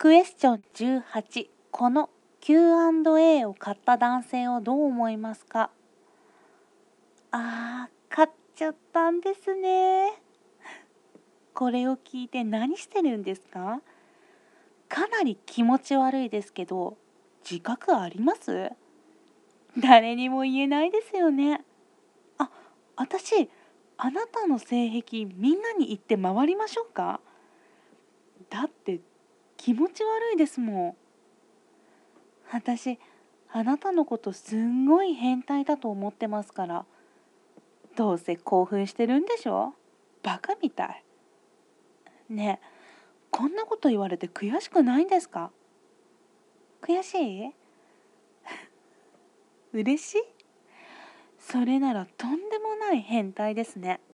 クエスチョン18、この Q&A を買った男性をどう思いますか？買っちゃったんですね。これを聞いて何してるんですか？かなり気持ち悪いですけど、自覚あります？誰にも言えないですよね。私、あなたの性癖みんなに言って回りましょうか？だって気持ち悪いですもん。私、あなたのことすんごい変態だと思ってますから。どうせ興奮してるんでしょ？バカみたい。ねえ、こんなこと言われて悔しくないんですか？悔しい？嬉しい？それならとんでもない変態ですね。